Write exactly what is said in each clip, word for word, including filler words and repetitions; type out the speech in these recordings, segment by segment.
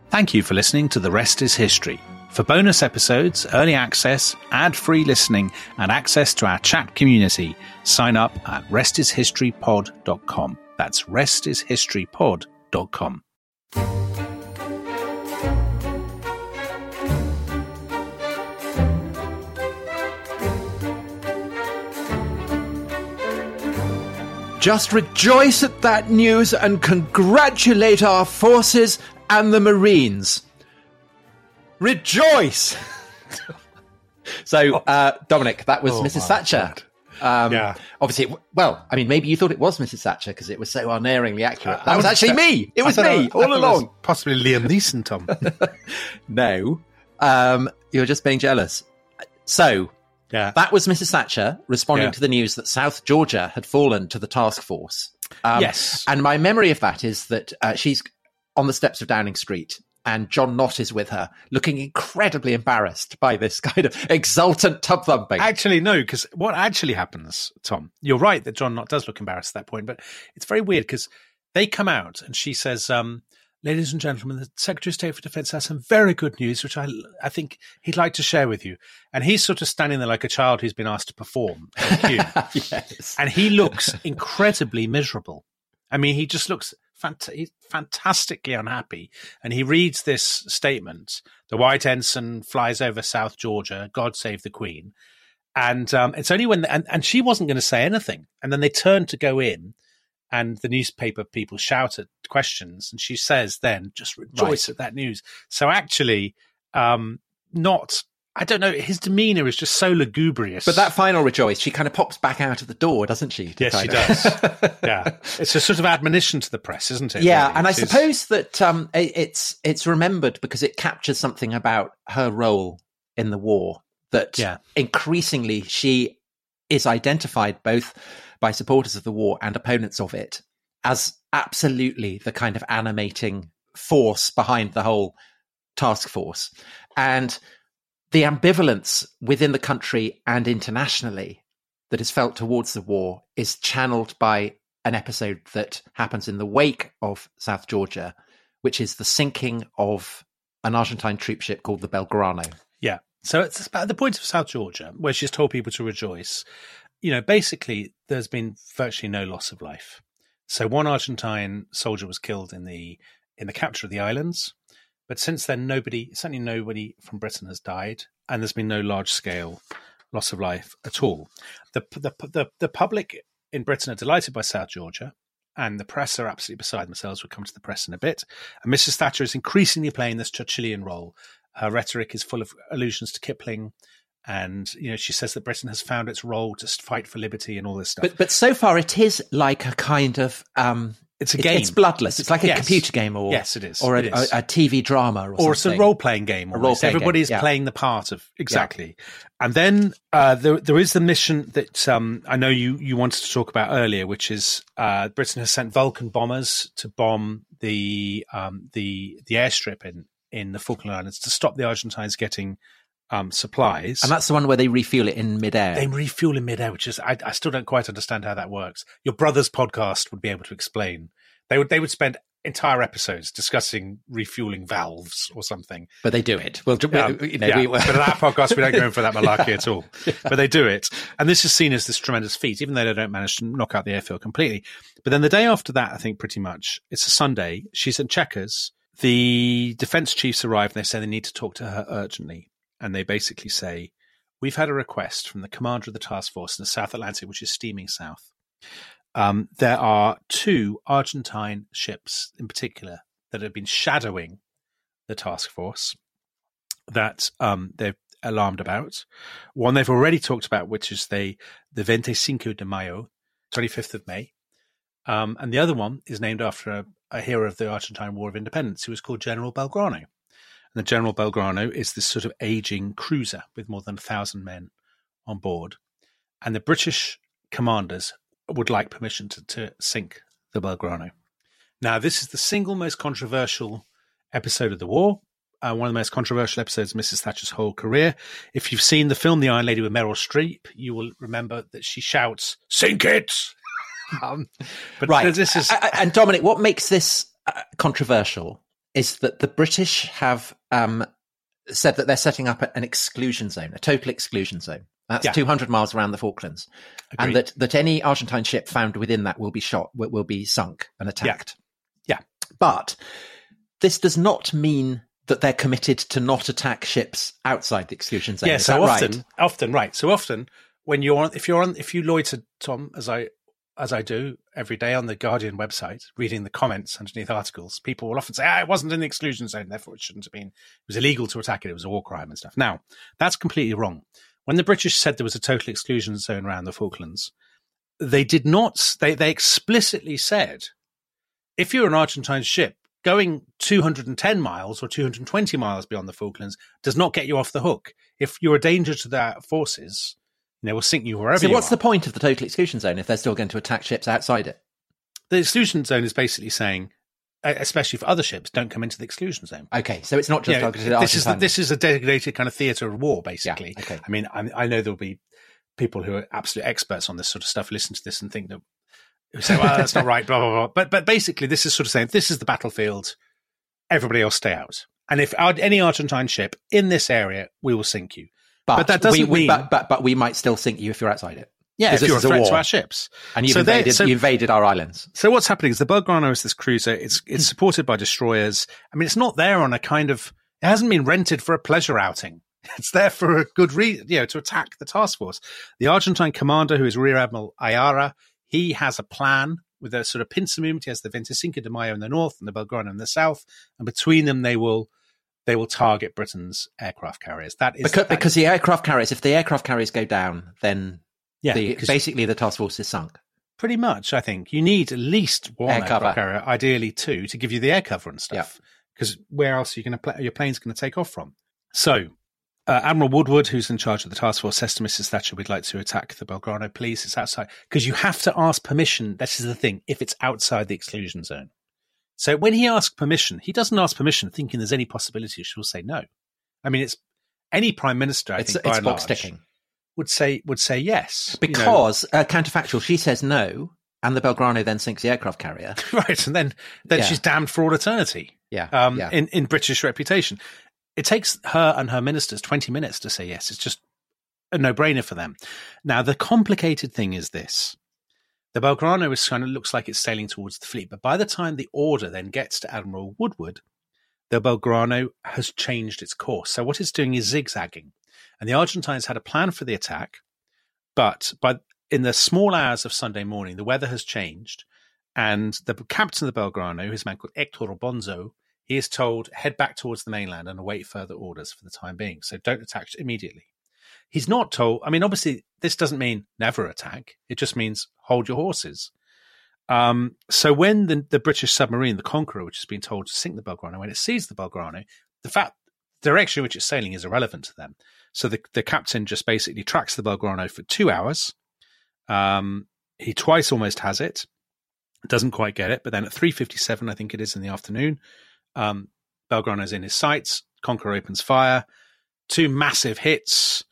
Thank you for listening to The Rest is History. For bonus episodes, early access, ad-free listening, and access to our chat community, sign up at rest is history pod dot com. That's rest is history pod dot com. Just rejoice at that news and congratulate our forces and the Marines. Rejoice! So, uh, Dominic, that was Oh, Missus my Thatcher. God. Um, Yeah. Obviously, it- well, I mean, maybe you thought it was Missus Thatcher because it was so unerringly accurate. Uh, that I was was- actually me. It was I thought me it- I all thought it was along. Possibly Liam Neeson, Tom. No, um, you're just being jealous. So, Yeah. that was Missus Thatcher responding Yeah. to the news that South Georgia had fallen to the task force. Um, Yes. And my memory of that is that uh, she's on the steps of Downing Street and John Knott is with her, looking incredibly embarrassed by this kind of exultant tub thumping. Actually, no, because what actually happens, Tom, you're right that John Knott does look embarrassed at that point, but it's very weird because they come out and she says, um, ladies and gentlemen, the Secretary of State for Defence has some very good news, which I, I think he'd like to share with you. And he's sort of standing there like a child who's been asked to perform on cue. Yes. And he looks incredibly miserable. I mean, he just looks fant- he's fantastically unhappy. And he reads this statement, the White Ensign flies over South Georgia, God save the Queen. And um, it's only when, and, and she wasn't going to say anything. And then they turn to go in and the newspaper people shout at questions. And she says then, just rejoice Right. at that news. So actually, um, not... I don't know. His demeanour is just so lugubrious. But that final rejoice, she kind of pops back out of the door, doesn't she? to Yes, she kind of- does. Yeah, it's a sort of admonition to the press, isn't it? Yeah, really? and I It is- suppose that um, it, it's it's remembered because it captures something about her role in the war. That Yeah. increasingly she is identified both by supporters of the war and opponents of it as absolutely the kind of animating force behind the whole task force. And the ambivalence within the country and internationally that is felt towards the war is channeled by an episode that happens in the wake of South Georgia, which is the sinking of an Argentine troop ship called the Belgrano. Yeah. So it's about the point of South Georgia, where she's told people to rejoice. You know, basically, there's been virtually no loss of life. So one Argentine soldier was killed in the in the capture of the islands, but since then, nobody, certainly nobody from Britain has died, and there's been no large scale loss of life at all. The the the, the public in Britain are delighted by South Georgia, and the press are absolutely beside themselves. We'll come to the press in a bit. And Missus Thatcher is increasingly playing this Churchillian role. Her rhetoric is full of allusions to Kipling. And, you know, she says that Britain has found its role to fight for liberty and all this stuff. But but so far it is like a kind of um, it's a it- game. It's bloodless. It's like a Yes. computer game, or Yes, it is. or a, It is. a, a T V drama, or, or it's a something. role-playing game. A Almost. role-playing Everybody's game, yeah. playing the part of exactly. And then uh, there, there is the mission that um, I know you you wanted to talk about earlier, which is uh, Britain has sent Vulcan bombers to bomb the um, the the airstrip in in the Falkland Islands to stop the Argentines getting um, supplies. And that's the one where they refuel it in midair. They refuel in midair, which is I, I still don't quite understand how that works. Your brother's podcast would be able to explain. They would they would spend entire episodes discussing refueling valves or something. But they do it. Well, Um, you know, yeah, we, but at that podcast, we don't go in for that malarkey at all. But they do it. And this is seen as this tremendous feat, even though they don't manage to knock out the airfield completely. But then the day after that, I think pretty much, it's a Sunday, she's at Chequers. The defense chiefs arrive and they say they need to talk to her urgently. And they basically say, we've had a request from the commander of the task force in the South Atlantic, which is steaming south. Um, there are two Argentine ships in particular that have been shadowing the task force that um, they're alarmed about. One they've already talked about, which is the, the veinticinco de Mayo, twenty-fifth of May. Um, and the other one is named after a, a hero of the Argentine War of Independence who was called General Belgrano. And the General Belgrano is this sort of aging cruiser with more than a thousand men on board. And the British commanders would like permission to, to sink the Belgrano. Now, this is the single most controversial episode of the war. Uh, one of the most controversial episodes of Missus Thatcher's whole career. If you've seen the film The Iron Lady with Meryl Streep, you will remember that she shouts, "Sink it!" um, but right. this is... And Dominic, what makes this uh, controversial is that the British have um, said that they're setting up an exclusion zone, a total exclusion zone. That's yeah. two hundred miles around the Falklands. Agreed. And that, that any Argentine ship found within that will be shot, will, will be sunk and attacked. Yeah. yeah. But this does not mean that they're committed to not attack ships outside the exclusion zone. Yeah, Is so that often, right? often, right. So often when you're on, if you're on, if you loiter, Tom, as I, as I do every day on the Guardian website, reading the comments underneath articles, people will often say, ah, it wasn't in the exclusion zone, therefore it shouldn't have been. It was illegal to attack it. It was a war crime and stuff. Now, that's completely wrong. When the British said there was a total exclusion zone around the Falklands, they did not, they, they explicitly said, if you're an Argentine ship, going two hundred ten miles or two hundred twenty miles beyond the Falklands does not get you off the hook. If you're a danger to their forces, they will sink you wherever so you are. So what's the point of the total exclusion zone if they're still going to attack ships outside it? The exclusion zone is basically saying, especially for other ships, don't come into the exclusion zone. Okay, so it's not just you know, targeted this is the, Argentina. This is a designated kind of theatre of war, basically. Yeah, okay. I mean, I, I know there'll be people who are absolute experts on this sort of stuff listen to this and think that, who say, well, that's not right, blah, blah, blah. But, but basically, this is sort of saying, this is the battlefield, everybody else stay out. And if our, any Argentine ship in this area, we will sink you. But, but that doesn't we, we, mean... But, but, but we might still sink you if you're outside it. Yeah, if you're a threat to our ships. And you've, so invaded, so, you invaded our islands. So what's happening is the Belgrano is this cruiser. It's it's supported by destroyers. I mean, it's not there on a kind of... It hasn't been rented for a pleasure outing. It's there for a good reason, you know, to attack the task force. The Argentine commander, who is Rear Admiral Ayara, he has a plan with a sort of pincer movement. He has the veinticinco de Mayo in the north and the Belgrano in the south. And between them, they will... They will target Britain's aircraft carriers. That is because, that because is, the aircraft carriers. If the aircraft carriers go down, then yeah, the, basically the task force is sunk. Pretty much, I think you need at least one air aircraft cover. carrier, ideally two, to give you the air cover and stuff. Because yeah. where else are you going to play? Your plane's going to take off from? So, uh, Admiral Woodward, who's in charge of the task force, says to Missus Thatcher, "We'd like to attack the Belgrano, please. It's outside because you have to ask permission. This is the thing. If it's outside the exclusion zone." So when he asks permission, he doesn't ask permission thinking there's any possibility she'll say no. I mean, it's any prime minister, I it's, think, it's by and box large, ticking. would say would say yes. Because, you know, uh, counterfactual, she says no, and the Belgrano then sinks the aircraft carrier. Right, and then, then Yeah. she's damned for all eternity Yeah, um, yeah. in, in British reputation. It takes her and her ministers twenty minutes to say yes. It's just a no-brainer for them. Now, the complicated thing is this. The Belgrano is kind of looks like it's sailing towards the fleet, but by the time the order then gets to Admiral Woodward, the Belgrano has changed its course. So what it's doing is zigzagging. And the Argentines had a plan for the attack, but by in the small hours of Sunday morning, the weather has changed, and the captain of the Belgrano, his man called Hector Bonzo, he is told, head back towards the mainland and await further orders for the time being. So don't attack immediately. He's not told, I mean, obviously, this doesn't mean never attack. It just means hold your horses. Um, so when the, the British submarine, the Conqueror, which has been told to sink the Belgrano, when it sees the Belgrano, the fact, the direction in which it's sailing is irrelevant to them. So the, the captain just basically tracks the Belgrano for two hours. Um, he twice almost has it, doesn't quite get it, but then at three fifty-seven, I think it is in the afternoon, um, Belgrano's in his sights, Conqueror opens fire, two massive hits.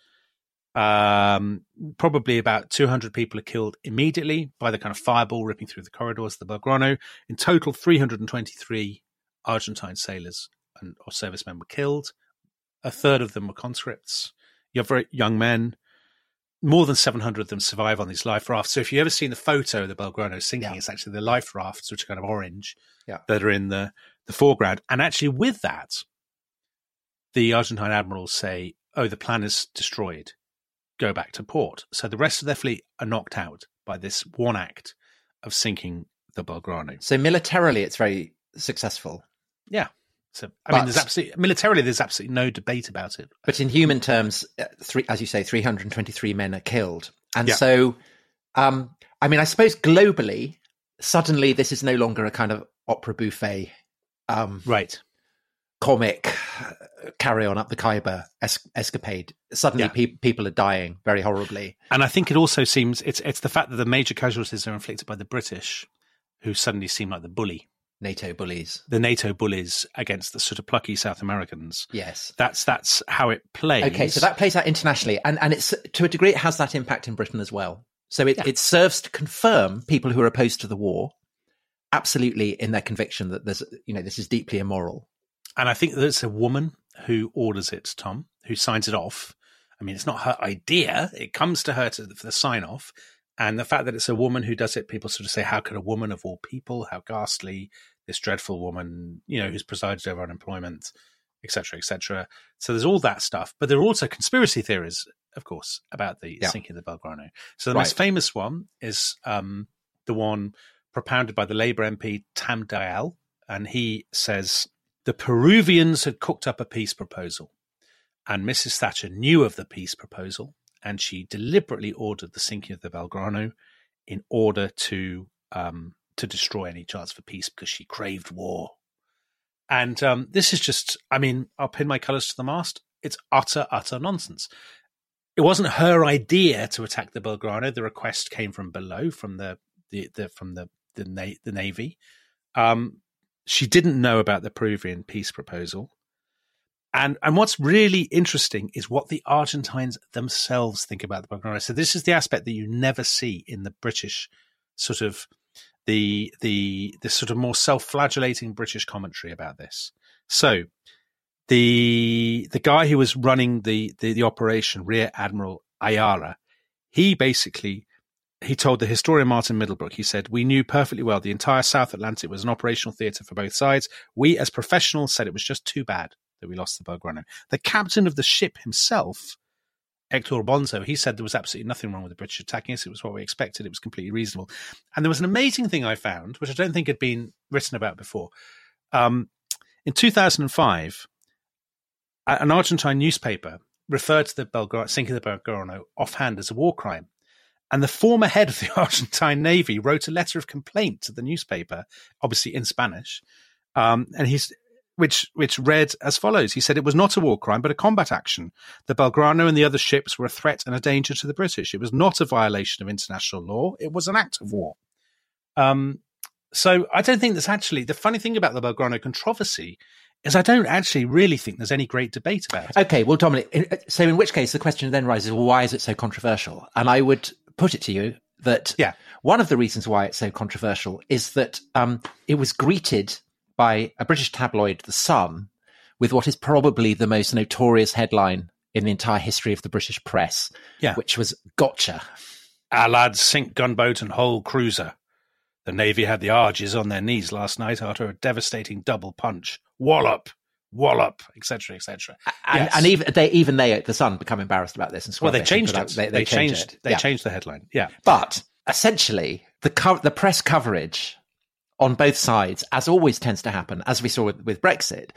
Um, probably about two hundred people are killed immediately by the kind of fireball ripping through the corridors of the Belgrano. In total, three hundred twenty-three Argentine sailors and or servicemen were killed. A third of them were conscripts. You have very young men. More than seven hundred of them survive on these life rafts. So if you've ever seen the photo of the Belgrano sinking, Yeah. it's actually the life rafts, which are kind of orange, Yeah. that are in the, the foreground. And actually with that, the Argentine admirals say, oh, the plan is destroyed. Go back to port. So the rest of their fleet are knocked out by this one act of sinking the Belgrano. So militarily, it's very successful. Yeah. So I But- mean, there's absolutely militarily, there's absolutely no debate about it. But in human terms, uh, three, as you say, three hundred twenty-three men are killed. And Yeah. so, um, I mean, I suppose globally, suddenly this is no longer a kind of opera buffet, um, Right. comic, uh, carry on up the Khyber es- escapade. Suddenly Yeah. pe- people are dying very horribly. And I think it also seems it's it's the fact that the major casualties are inflicted by the British, who suddenly seem like the bully, NATO bullies. the NATO bullies against the sort of plucky South Americans. Yes. That's that's how it plays. Okay, so that plays out internationally, and and it's to a degree it has that impact in Britain as well. So it, Yeah. it serves to confirm people who are opposed to the war absolutely in their conviction that there's, you know, this is deeply immoral. And I think that it's a woman who orders it, Tom, who signs it off. I mean, it's not her idea. It comes to her to, for the sign off. And the fact that it's a woman who does it, people sort of say, how could a woman of all people, how ghastly, this dreadful woman, you know, who's presided over unemployment, et cetera, et cetera. So there's all that stuff. But there are also conspiracy theories, of course, about the yeah. sinking of the Belgrano. So the right. most famous one is um, the one propounded by the Labour M P Tam Dayal. And he says, the Peruvians had cooked up a peace proposal. And Missus Thatcher knew of the peace proposal. And she deliberately ordered the sinking of the Belgrano in order to um, to destroy any chance for peace because she craved war. And um, this is just, I mean, I'll pin my colours to the mast. It's utter, utter nonsense. It wasn't her idea to attack the Belgrano. The request came from below, from the the, the from the the, na- the Navy. Um, she didn't know about the Peruvian peace proposal. And and what's really interesting is what the Argentines themselves think about the Belgrano. So this is the aspect that you never see in the British sort of the the the sort of more self-flagellating British commentary about this. So the the guy who was running the the, the operation, Rear Admiral Ayala, he basically he told the historian Martin Middlebrook, he said, we knew perfectly well the entire South Atlantic was an operational theatre for both sides. We as professionals said it was just too bad that we lost the Belgrano. The captain of the ship himself, Hector Bonzo, he said there was absolutely nothing wrong with the British attacking us. It was what we expected. It was completely reasonable. And there was an amazing thing I found, which I don't think had been written about before. Um, in two thousand five, an Argentine newspaper referred to the Belgrano, sinking of the Belgrano offhand as a war crime. And the former head of the Argentine Navy wrote a letter of complaint to the newspaper, obviously in Spanish, um, and he's which which read as follows. He said it was not a war crime, but a combat action. The Belgrano and the other ships were a threat and a danger to the British. It was not a violation of international law. It was an act of war. Um, so I don't think there's actually, the funny thing about the Belgrano controversy is I don't actually really think there's any great debate about it. Okay, well, Dominic, so in which case the question then rises, well, why is it so controversial? And I would put it to you that yeah. one of the reasons why it's so controversial is that um, it was greeted by a British tabloid, The Sun, with what is probably the most notorious headline in the entire history of the British press, yeah. which was "Gotcha." Our lads sink gunboat and whole cruiser. The Navy had the Arges on their knees last night after a devastating double punch. Wallop, wallop, et cetera, et cetera. And, yes. and even they, even they, The Sun, become embarrassed about this. And well, they changed it. They, they, they changed. changed it. They yeah. changed the headline. Yeah, but essentially, the co- the press coverage on both sides, as always tends to happen, as we saw with, with Brexit,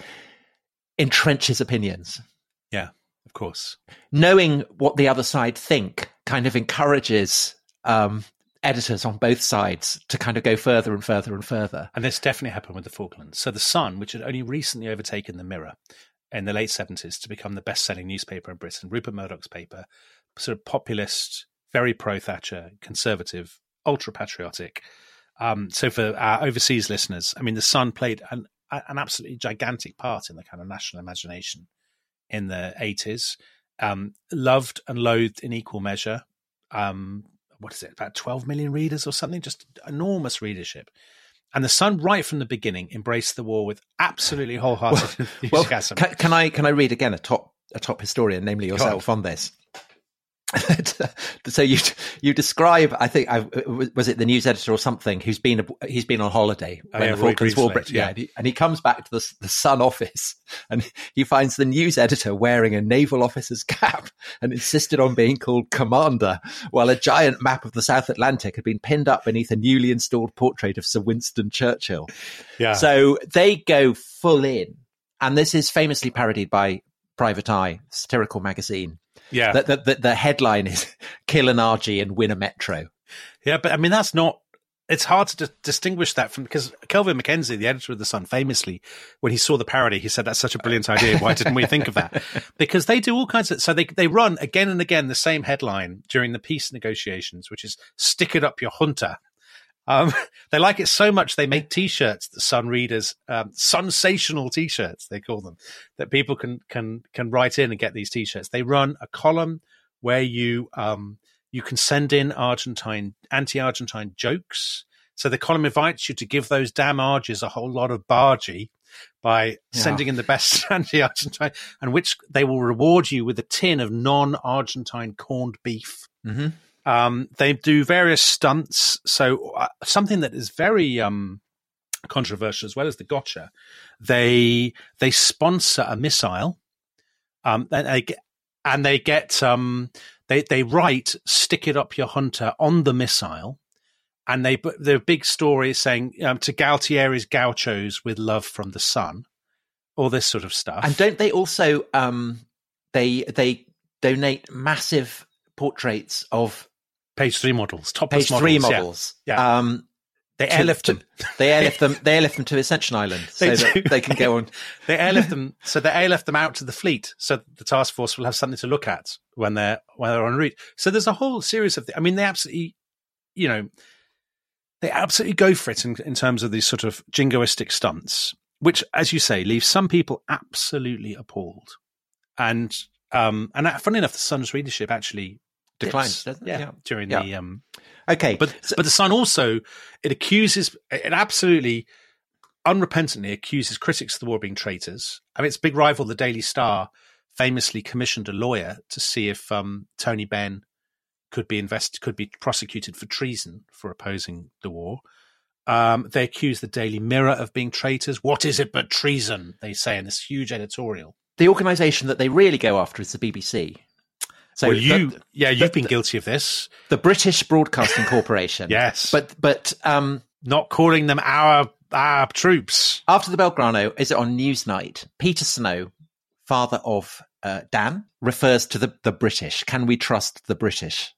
entrenches opinions. Yeah, of course. Knowing what the other side think kind of encourages um, editors on both sides to kind of go further and further and further. And this definitely happened with the Falklands. So The Sun, which had only recently overtaken the Mirror in the late seventies to become the best-selling newspaper in Britain, Rupert Murdoch's paper, sort of populist, very pro-Thatcher, conservative, ultra-patriotic. Um, so for our overseas listeners, I mean, The Sun played an, an absolutely gigantic part in the kind of national imagination in the eighties. Um, loved and loathed in equal measure. Um, what is it, about twelve million readers or something? Just enormous readership. And The Sun, right from the beginning, embraced the war with absolutely wholehearted well, enthusiasm. Well, can, can I can I read again a top a top historian, namely yourself, on this? So you you describe, I think, I, was it the news editor or something who's been he's been on holiday when oh, yeah, the Falklands War, yeah, yeah and, he, and he comes back to the, the Sun office and he finds the news editor wearing a naval officer's cap and insisted on being called commander, while a giant map of the South Atlantic had been pinned up beneath a newly installed portrait of Sir Winston Churchill. Yeah. So they go full in, and this is famously parodied by Private Eye, satirical magazine. Yeah, the, the, the headline is "Kill an Argie and win a Metro." Yeah, but I mean that's not. It's hard to d- distinguish that from, because Kelvin Mackenzie, the editor of The Sun, famously, when he saw the parody, he said, "That's such a brilliant idea. Why didn't we think of that?" Because they do all kinds of. So they they run again and again the same headline during the peace negotiations, which is "Stick it up your junta." Um, they like it so much they make T-shirts, the Sun readers, um, sensational T-shirts they call them, that people can can can write in and get these T-shirts. They run a column where you um, you can send in Argentine anti-Argentine jokes. So the column invites you to give those damn Argies a whole lot of bargee by Yeah. sending in the best anti-Argentine, and which they will reward you with a tin of non-Argentine corned beef. Mm-hmm. Um, they do various stunts. So uh, something that is very um, controversial, as well as the gotcha, they they sponsor a missile, um, and they get, and they get um, they they write "Stick it up your hunter" on the missile. And they put the big story saying um, to Galtieri's gauchos with love from the sun, all this sort of stuff. And don't they also um, they they donate massive portraits of page three models, topless page models, three yeah. models? Yeah. Um, they to- airlift to- them. They airlift them. They airlift them to Ascension Island so They that do. they can go on. They airlift them, so they airlift them out to the fleet, so that the task force will have something to look at when they're when they're en route. So there's a whole series of. Th- I mean, they absolutely, you know. They absolutely go for it in, in terms of these sort of jingoistic stunts, which, as you say, leaves some people absolutely appalled. And um, and funny enough, the Sun's readership actually Declines, dips, doesn't it? yeah, Yeah. during Yeah. the. Um, Okay, but so- but the Sun also it accuses it absolutely unrepentantly accuses critics of the war of being traitors. I mean, its big rival, the Daily Star, famously commissioned a lawyer to see if um, Tony Benn could be invest could be prosecuted for treason for opposing the war. Um, they accuse the Daily Mirror of being traitors. What is it but treason? They say in this huge editorial. the organisation that they really go after is the B B C. So well, you, the, yeah, you've the- been guilty of this. the British Broadcasting Corporation. Yes, but but um, not calling them our our troops. after the Belgrano, is it on Newsnight? Peter Snow, father of uh, Dan, refers to the the British. Can we trust the British?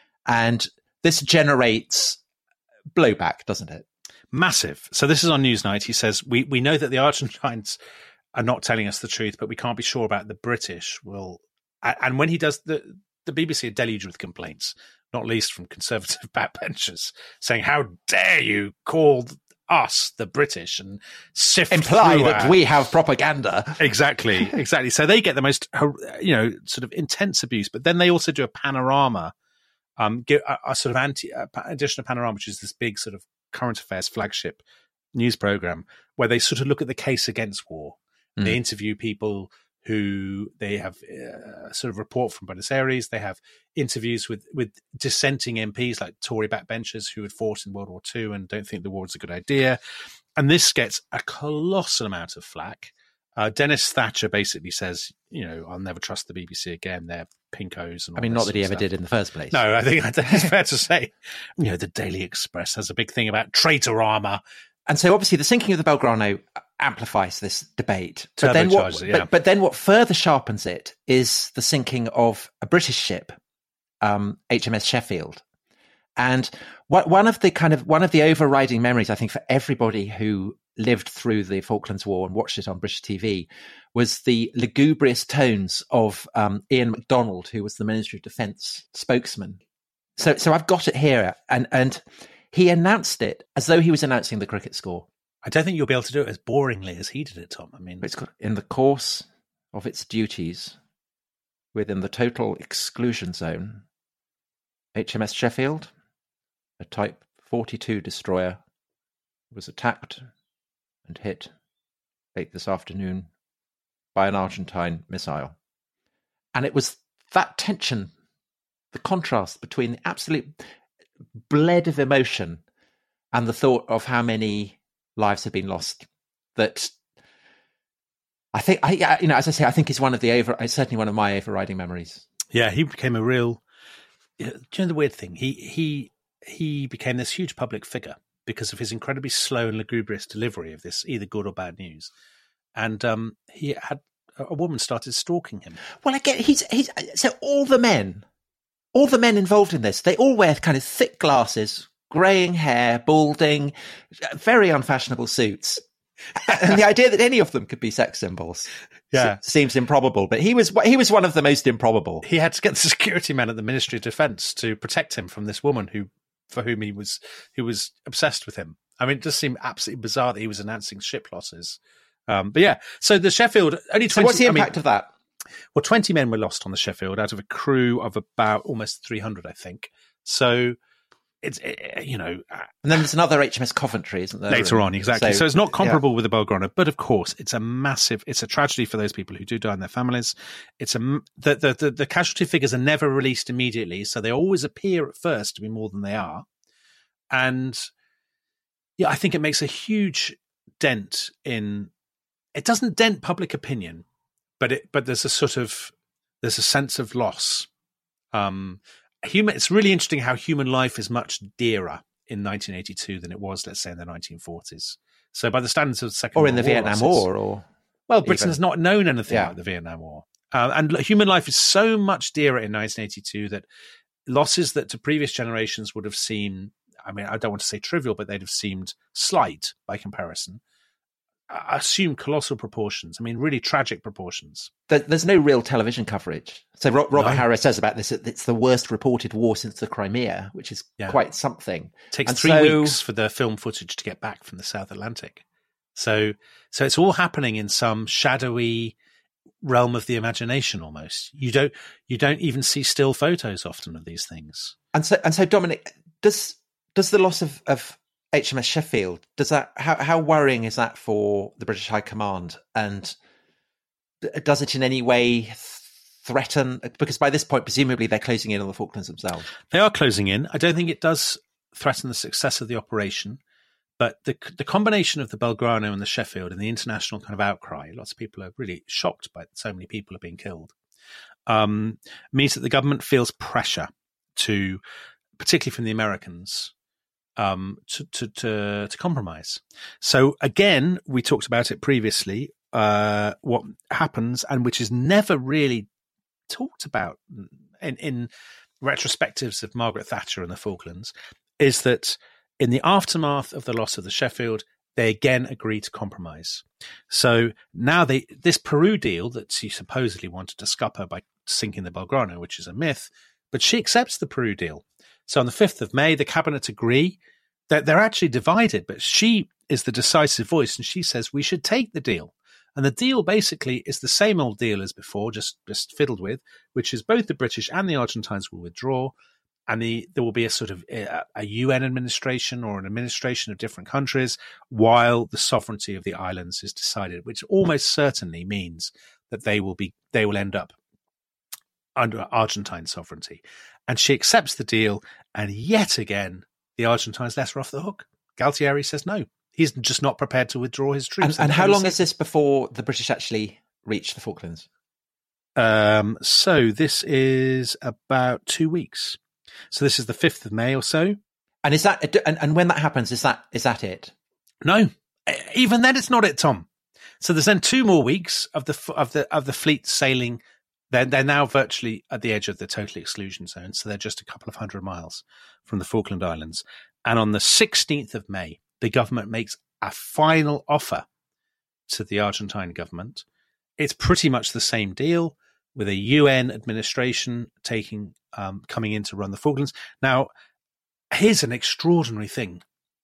And this generates blowback, doesn't it? Massive. So this is on Newsnight. He says, we, we know that the Argentines are not telling us the truth, but we can't be sure about the British will. And when he does, the, the B B C are deluged with complaints, not least from conservative backbenchers, saying, how dare you call us, the British, and sift Imply through that our- we have propaganda. Exactly, exactly. So they get the most, you know, sort of intense abuse, but then they also do a panorama, um, give a, a sort of anti uh, edition of Panorama, which is this big sort of current affairs flagship news program, where they sort of look at the case against war. Mm. They interview people who they have uh, sort of report from Buenos Aires. They have interviews with with dissenting M Ps like Tory backbenchers who had fought in World War Two and don't think the war was a good idea. And this gets a colossal amount of flack. Uh, Dennis Thatcher basically says, you know, I'll never trust the B B C again. They're pinkos. And all I mean, this not sort that he of ever stuff. did in the first place. No, I think, I think it's fair to say. You know, the Daily Express has a big thing about traitor armor. And so obviously the sinking of the Belgrano amplifies this debate. But then, what, Turbocharges it, yeah. but, but then what further sharpens it is the sinking of a British ship, um, H M S Sheffield. And what, one of the kind of one of the overriding memories, I think, for everybody who lived through the Falklands War and watched it on British T V was the lugubrious tones of um, Ian MacDonald, who was the Ministry of Defence spokesman. So, so I've got it here, and and he announced it as though he was announcing the cricket score. I don't think you'll be able to do it as boringly as he did it, Tom. I mean, It's got, in the course of its duties within the total exclusion zone, H M S Sheffield, a Type forty-two destroyer, was attacked and hit late this afternoon by an Argentine missile. And it was that tension, the contrast between the absolute bled of emotion and the thought of how many lives have been lost, that I think, I, you know, as I say, I think is one of the over, it's certainly one of my overriding memories. yeah, he became a real. Do you know the weird thing? He he he became this huge public figure because of his incredibly slow and lugubrious delivery of this either good or bad news, and um, he had a woman started stalking him. Well, I get he's he's so all the men, all the men involved in this, they all wear kind of thick glasses, greying hair, balding, very unfashionable suits. And the idea that any of them could be sex symbols, Yeah. se- seems improbable. But he was he was one of the most improbable. He had to get the security man at the Ministry of Defence to protect him from this woman who, for whom he was, who was obsessed with him. I mean, it does seem absolutely bizarre that he was announcing ship losses. Um, but yeah, so the Sheffield only So twenty. what's the I mean, impact of that? Well, twenty men were lost on the Sheffield out of a crew of about almost three hundred, I think. So it's it, you know, and then there's another H M S Coventry, isn't there? Later on, exactly. So, so it's not comparable yeah. with the Belgrano, but of course, it's a massive, it's a tragedy for those people who do die and their families. It's a the the the, the casualty figures are never released immediately, so they always appear at first to be more than they are, and yeah, I think it makes a huge dent in. It doesn't dent public opinion, but it but there's a sort of there's a sense of loss. Um, human. It's really interesting how human life is much dearer in nineteen eighty-two than it was, let's say, in the nineteen forties. So by the standards of the Second or World in the War Vietnam losses, War, or well, Britain has not known anything yeah. like the Vietnam War, uh, and human life is so much dearer in nineteen eighty-two that losses that to previous generations would have seemed, I mean, I don't want to say trivial, but they'd have seemed slight by comparison, assume colossal proportions. I mean, really tragic proportions. There's no real television coverage. So Robert no. Harris says about this, it's the worst reported war since the Crimea, which is yeah. quite something. It takes and three so, weeks for the film footage to get back from the South Atlantic. So, so it's all happening in some shadowy realm of the imagination almost. You don't, you don't even see still photos often of these things. And so, and so Dominic, does, does the loss of, of H M S Sheffield, does that, how, how worrying is that for the British High Command? And does it in any way threaten, because by this point, presumably they're closing in on the Falklands themselves? They are closing in. I don't think it does threaten the success of the operation, but the the combination of the Belgrano and the Sheffield and the international kind of outcry, lots of people are really shocked by so many people are being killed, um, means that the government feels pressure to, particularly from the Americans, um, to, to, to, to compromise. So again, we talked about it previously, uh, what happens, and which is never really talked about in, in retrospectives of Margaret Thatcher and the Falklands, is that in the aftermath of the loss of the Sheffield, they again agree to compromise. So now they, this Peru deal that she supposedly wanted to scupper by sinking the Belgrano, which is a myth, but she accepts the Peru deal. So on the fifth of May, the cabinet agree that they're actually divided, but she is the decisive voice, and she says we should take the deal. And the deal basically is the same old deal as before, just, just fiddled with, which is both the British and the Argentines will withdraw, and the, there will be a sort of a, a U N administration or an administration of different countries while the sovereignty of the islands is decided, which almost certainly means that they will be they will end up under Argentine sovereignty. And she accepts the deal, and yet again, the Argentines let her off the hook. Galtieri says no. He's just not prepared to withdraw his troops. And, and how long is this before the British actually reach the Falklands? Um, so this is about two weeks. So this is the fifth of May or so. And is that and, and when that happens, is that is that it? No, even then it's not it, Tom. So there's then two more weeks of the of the of the fleet sailing. They're they're now virtually at the edge of the total exclusion zone. So they're just a couple of hundred miles from the Falkland Islands. And on the sixteenth of May, the government makes a final offer to the Argentine government. It's pretty much the same deal, with a U N administration taking um, coming in to run the Falklands. Now, here's an extraordinary thing.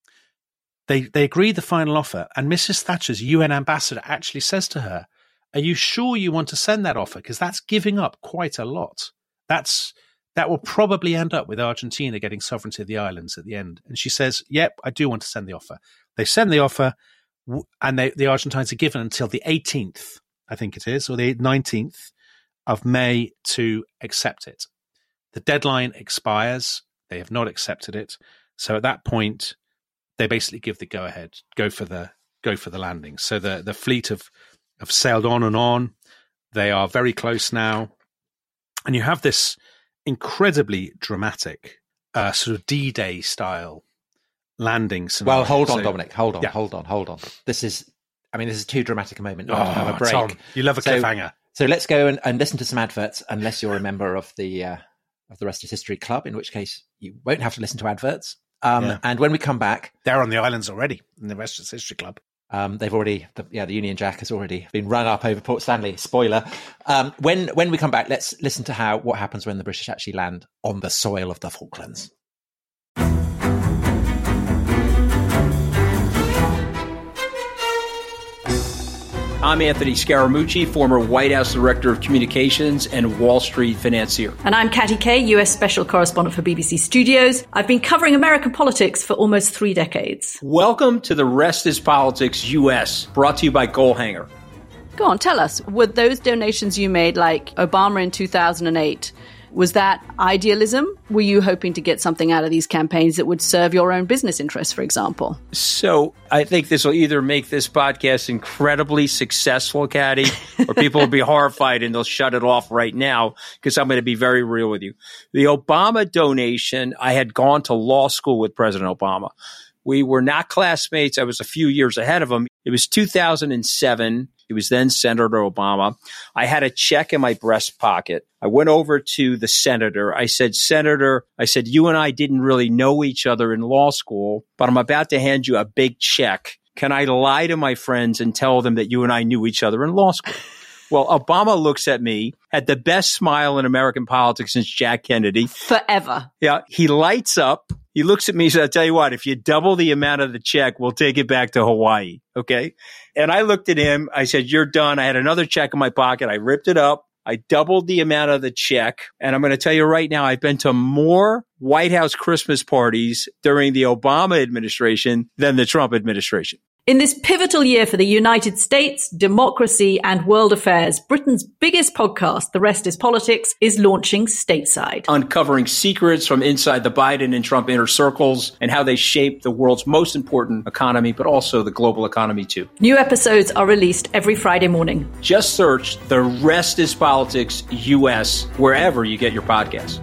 They they agree the final offer, and Missus Thatcher's U N ambassador actually says to her, "Are you sure you want to send that offer? Because that's giving up quite a lot. That's that will probably end up with Argentina getting sovereignty of the islands at the end." And she says, "Yep, I do want to send the offer." They send the offer, and they, the Argentines are given until the eighteenth, I think it is, or the nineteenth of May to accept it. The deadline expires. They have not accepted it. So at that point, they basically give the go ahead, go for the go for the landing. So the, the fleet have, have sailed on and on. They are very close now. And you have this incredibly dramatic uh, sort of D-Day style landing scenario. Well, hold on, so, Dominic. Hold on, yeah. hold on, hold on. This is, I mean, this is too dramatic a moment not oh, to have a break. Tom, you love a so, cliffhanger. So let's go and, and listen to some adverts, unless you're a member of the uh, of the Rest is History Club, in which case you won't have to listen to adverts. Um, yeah. And when we come back, they're on the islands already in the Rest is History Club. Um, they've already, the, yeah, the Union Jack has already been rung up over Port Stanley. Spoiler. Um, when when we come back, let's listen to how what happens when the British actually land on the soil of the Falklands. I'm Anthony Scaramucci, former White House Director of Communications and Wall Street financier. And I'm Katty Kay, U S Special Correspondent for B B C Studios. I've been covering American politics for almost three decades. Welcome to The Rest is Politics U S, brought to you by Goalhanger. Go on, tell us, were those donations you made, like Obama in two thousand eight, was that idealism? Were you hoping to get something out of these campaigns that would serve your own business interests, for example? So I think this will either make this podcast incredibly successful, Katty, or people will be horrified and they'll shut it off right now because I'm going to be very real with you. The Obama donation, I had gone to law school with President Obama. We were not classmates. I was a few years ahead of him. It was two thousand seven. He was then Senator Obama. I had a check in my breast pocket. I went over to the senator. I said, Senator, I said, you and I didn't really know each other in law school, but I'm about to hand you a big check. Can I lie to my friends and tell them that you and I knew each other in law school? Well, Obama looks at me, had the best smile in American politics since Jack Kennedy. Forever. Yeah. He lights up. He looks at me and says, I'll tell you what, if you double the amount of the check, we'll take it back to Hawaii. Okay. And I looked at him. I said, you're done. I had another check in my pocket. I ripped it up. I doubled the amount of the check. And I'm going to tell you right now, I've been to more White House Christmas parties during the Obama administration than the Trump administration. In this pivotal year for the United States, democracy, and world affairs, Britain's biggest podcast, The Rest is Politics, is launching stateside. Uncovering secrets from inside the Biden and Trump inner circles and how they shape the world's most important economy, but also the global economy too. New episodes are released every Friday morning. Just search The Rest is Politics U S wherever you get your podcasts.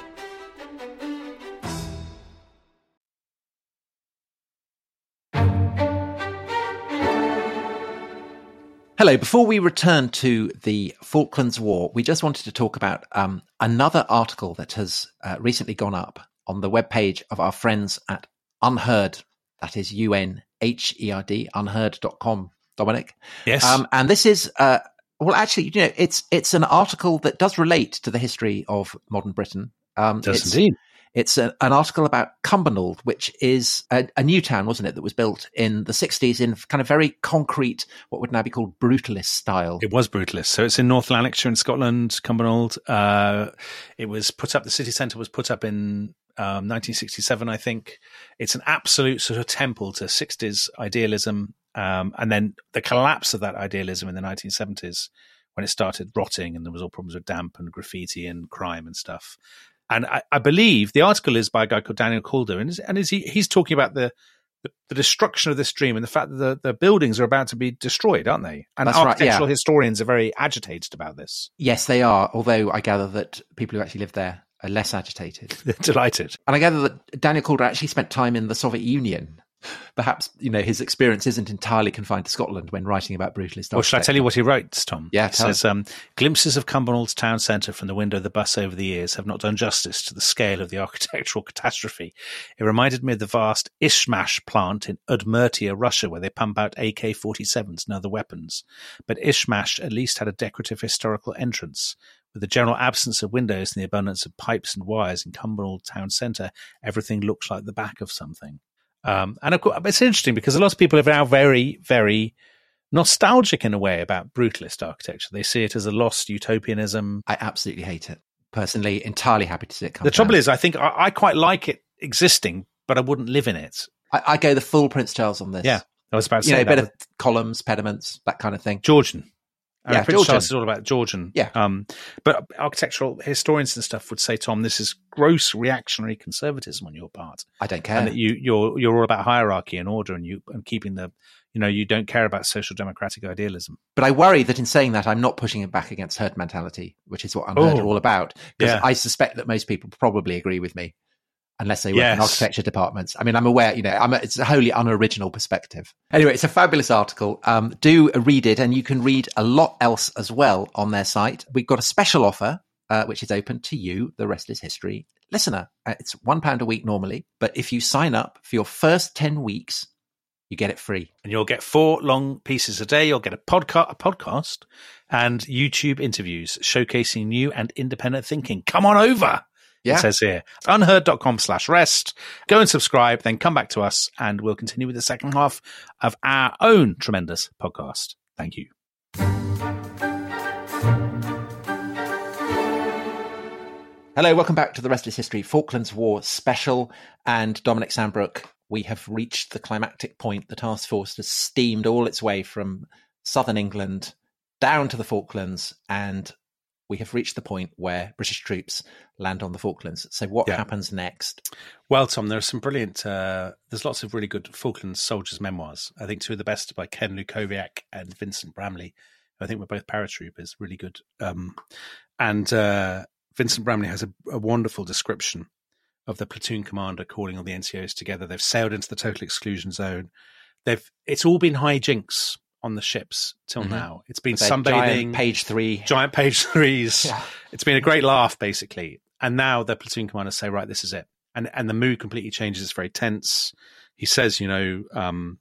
Hello. Before we return to the Falklands War, we just wanted to talk about um, another article that has uh, recently gone up on the webpage of our friends at Unheard. That is U N H E R D, unheard dot com, Dominic. Yes. Um, and this is, uh, well, actually, you know, it's it's an article that does relate to the history of modern Britain. Um, Does it's, indeed. It's a, an article about Cumbernauld, which is a, a new town, wasn't it, that was built in the sixties in kind of very concrete, what would now be called brutalist style. It was brutalist. So it's in North Lanarkshire in Scotland, Cumbernauld. Uh, it was put up, the city centre was put up in um, nineteen sixty-seven, I think. It's an absolute sort of temple to sixties idealism. Um, and then the collapse of that idealism in the nineteen seventies when it started rotting and there was all problems with damp and graffiti and crime and stuff. And I, I believe the article is by a guy called Daniel Calder, and, is, and is he, he's talking about the, the the destruction of this dream and the fact that the, the buildings are about to be destroyed, aren't they? And That's architectural right, yeah. historians are very agitated about this. Yes, they are, although I gather that people who actually live there are less agitated. They're delighted. And I gather that Daniel Calder actually spent time in the Soviet Union. Perhaps, you know, his experience isn't entirely confined to Scotland when writing about brutalist Well, shall I tell you what he wrote, Tom? Yeah, It says, um, glimpses of Cumbernauld town centre from the window of the bus over the years have not done justice to the scale of the architectural catastrophe. It reminded me of the vast Ishmash plant in Udmurtia, Russia, where they pump out A K forty-sevens and other weapons. But Ishmash at least had a decorative historical entrance. With the general absence of windows and the abundance of pipes and wires in Cumbernauld town centre, everything looks like the back of something. Um, and of course, it's interesting because a lot of people are now very, very nostalgic in a way about brutalist architecture. They see it as a lost utopianism. I absolutely hate it. Personally, entirely happy to see it come The down. trouble is, I think I, I quite like it existing, but I wouldn't live in it. I, I go the full Prince Charles on this. Yeah, I was about to You say know, a that. bit of columns, pediments, that kind of thing. Georgian. Yeah, Uh, Prince Georgian. Charles is all about Georgian. Yeah. Um, but architectural historians and stuff would say, Tom, this is gross reactionary conservatism on your part. I don't care. And that you, you're you're all about hierarchy and order and you and keeping the, you know, you don't care about social democratic idealism. But I worry that in saying that, I'm not pushing it back against herd mentality, which is what Unheard Oh. are all about. Because Yeah. I suspect that most people probably agree with me, unless they work in Yes. architecture departments. I mean, I'm aware, you know, I'm a, it's a wholly unoriginal perspective. Anyway, it's a fabulous article. Um, do read it, and you can read a lot else as well on their site. We've got a special offer, uh, which is open to you, the Rest is History listener. Uh, it's one pound a week normally, but if you sign up for your first ten weeks, you get it free. And you'll get four long pieces a day. You'll get a podcast, a podcast and YouTube interviews showcasing new and independent thinking. Come on over. Yeah. It says here, unheard.com slash rest. Go and subscribe, then come back to us and we'll continue with the second half of our own tremendous podcast. Thank you. Hello, welcome back to The Rest is History Falklands War special. And Dominic Sandbrook, we have reached the climactic point. The task force has steamed all its way from southern England down to the Falklands, and we have reached the point where British troops land on the Falklands. So what Yeah. happens next? Well, Tom, there are some brilliant, uh, there's lots of really good Falklands soldiers' memoirs. I think two of the best are by Ken Lukowiak and Vincent Bramley. I think we're both paratroopers, really good. Um, and uh, Vincent Bramley has a, a wonderful description of the platoon commander calling all the N C Os together. They've sailed into the total exclusion zone. They've It's all been hijinks on the ships till Mhm. now. It's been Their sunbathing, giant page three. giant page threes. Yeah. It's been a great laugh, basically. And now the platoon commanders say, right, this is it. And and the mood completely changes. It's very tense. He says, you know, um,